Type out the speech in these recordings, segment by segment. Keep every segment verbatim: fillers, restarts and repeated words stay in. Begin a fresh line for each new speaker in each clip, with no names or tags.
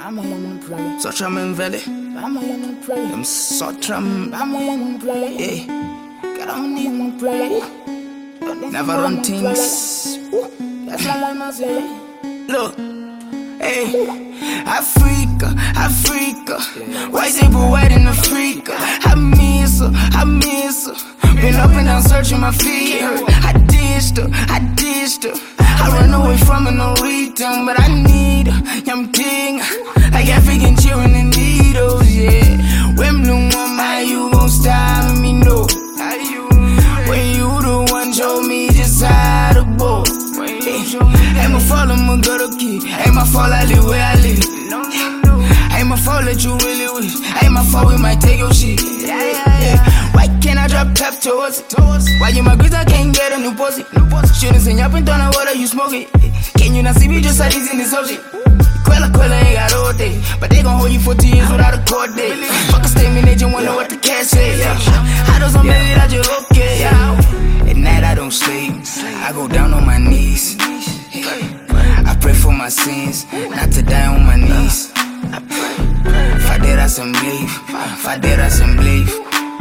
Sotram and Valley. I'm Sotram. Yeah. Never run things. Look. Hey, Africa, Africa. White table white in Africa. I miss her, I miss her. Been up and down searching my feet. I ditched her, I ditched her. I run away from her, no return, but I need her. I'm king, like African children in needles, yeah. When blue mama, you gon' stop me, no. When you the one show me just how to bowl. Ain't my fault, I'ma go to key. Ain't my fault, I live where I live. Ain't my fault that you really wish. Ain't my fault, we might take your shit. Yeah. Why can't I drop top towards it? Why you my bitch, I can't get a new pussy? Shouldn't send up and turn on water, you smoke it. Can you not see me just like this in this ocean? Quella, Quella ain't got all day, but they gon' hold you for two years without a court date. Fuck a statement, they just wonder what the cash say. I don't make it, I just okay. At night I don't sleep, I go down on my knees. I pray for my sins, not to die on my knees. Faderas and believe, faderas and believe.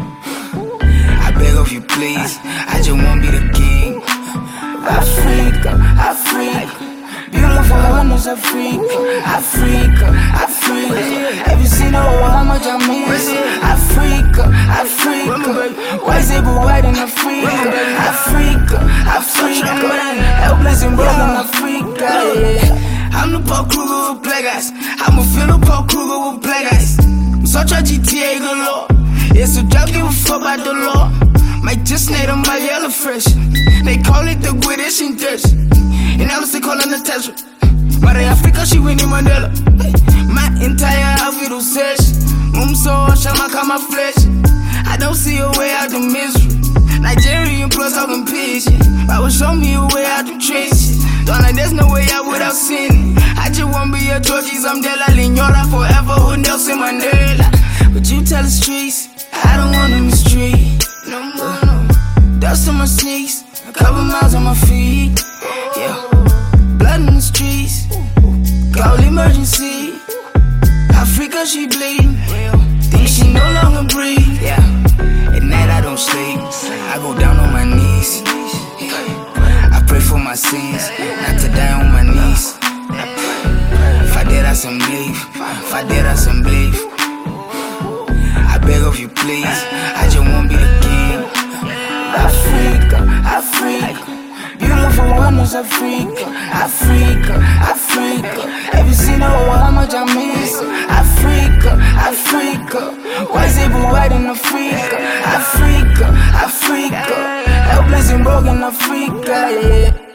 I beg of you please, I just won't be the king. Africa, Africa, beautiful woman's Africa, Africa, Africa. Have you seen how much I miss Africa, Africa? Why is it but white in Africa? Africa, Africa, helpless and broken Africa, yeah. I'm the Paul Kruger with black eyes. I'm a Philip Paul Kruger with black eyes. I'm such a G T A galore. Yeah, so don't give a fuck about the law. Might just need on my yellow fresh. They call it the British in Dutch. And else they call it Natasha. But in Africa, she winning Mandela. My entire outfit was sesh. Um, so Shama cut my flesh. I don't see a way out the misery. Nigerian plus I can pitch it. I will show me a way out the trenches. Don't like there's no way out without sinning. I just won't be a Georgie Zamdela Lignora forever who Nelson Mandela. But you tell the streets, I don't wanna mistreat. No more, no. Dust on my sneaks, a couple miles on my feet. Yeah, blood in the streets, call emergency. Africa, she bleeding. Think she no longer breathe. Yeah, at night I don't sleep. I go down on my knees. I pray for my sins, not to die on my knees. Faderas and believe, faderas and believe. I beg of you please, I just won't be the king. Africa, Africa, beautiful woman's Africa, Africa, Africa. Have you seen how much I miss Africa, Africa? Why is it but white in Africa? Africa, Africa, helpless and broken Africa, yeah.